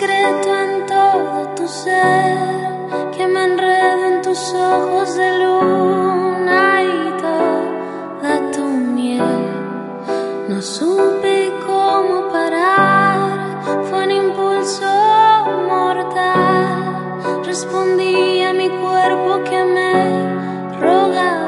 secreto en todo tu ser, que me enredo en tus ojos de luna y toda tu miel. No supe cómo parar, fue un impulso mortal. Respondí a mi cuerpo que me rogaba